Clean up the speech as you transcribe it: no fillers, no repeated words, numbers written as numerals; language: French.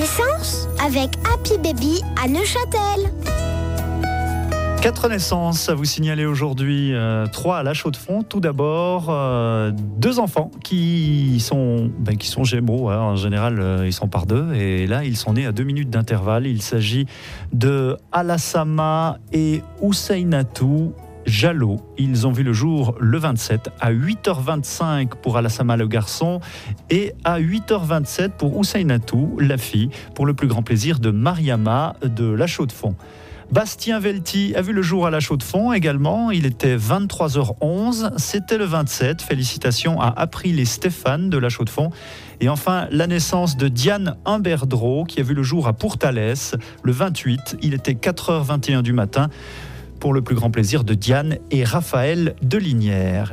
naissances avec Happy Baby à Neuchâtel. 4 naissances à vous signaler aujourd'hui, 3 à La Chaux-de-Fonds. Tout d'abord, 2 enfants qui sont gémeaux. En général, ils sont par 2. Et là, ils sont nés à 2 minutes d'intervalle. Il s'agit de Alassama et Ousainatou Jallo. Ils ont vu le jour le 27 à 8h25 pour Alassama le garçon et à 8h27 pour Ousainatou la fille, pour le plus grand plaisir de Mariama de La Chaux-de-Fonds. Bastien Velti a vu le jour à La Chaux-de-Fonds également. Il était 23h11. C'était le 27. Félicitations à April et Stéphane de La Chaux-de-Fonds. Et enfin, la naissance de Diane Humberdreau qui a vu le jour à Pourtalès le 28. Il était 4h21 du matin pour le plus grand plaisir de Diane et Raphaël Delinière.